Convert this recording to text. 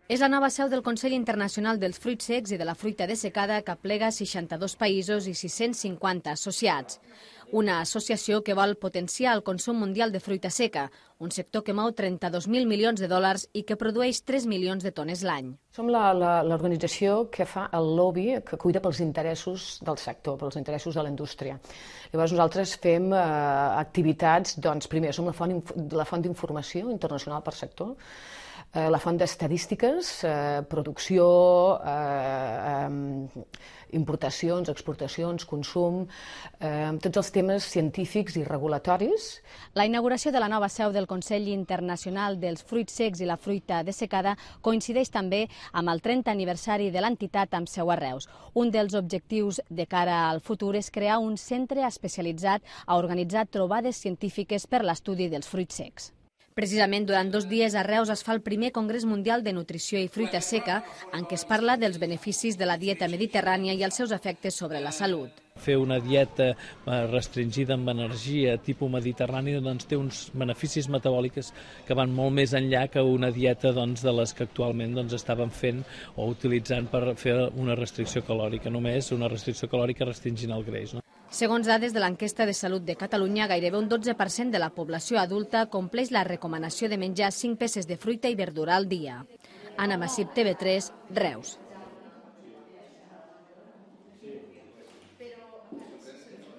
És la nova seu del Consell Internacional dels Fruits Secs i de la Fruita Dessecada que aplega 62 països i 650 associats. Una associació que vol potenciar el consum mundial de fruita seca, un sector que mou 32.000 milions de dòlars i que produeix 3 milions de tones l'any. Som l'organització que fa el lobby, que cuida pels interessos del sector, pels interessos de la indústria. Llavors nosaltres fem activitats, doncs primer som la font d'informació internacional per sector, la font d'estadístiques, producció, importacions, exportacions, consum, tots els temes científics i regulatoris. La inauguració de la nova seu del Consell Internacional dels Fruits Secs i la Fruita Dessecada coincideix també amb el 30 aniversari de l'entitat amb seu a Reus. Un dels objectius de cara al futur és crear un centre especialitzat a organitzar trobades científiques per l'estudi dels fruits secs. Precisament durant 2 dies a Reus es fa el primer Congrés Mundial de Nutrició i Fruita Seca, en què es parla dels beneficis de la dieta mediterrània i els seus efectes sobre la salut. Fer una dieta restringida amb energia tipus mediterrani doncs, té uns beneficis metabòlics que van molt més enllà que una dieta de les que actualment estaven fent o utilitzant per fer una restricció calòrica, només una restricció calòrica restringint el greix. Segons dades de l'enquesta de salut de Catalunya, gairebé un 12% de la població adulta compleix la recomanació de menjar 5 peces de fruita i verdura al dia. Anna Massip, TV3, Reus.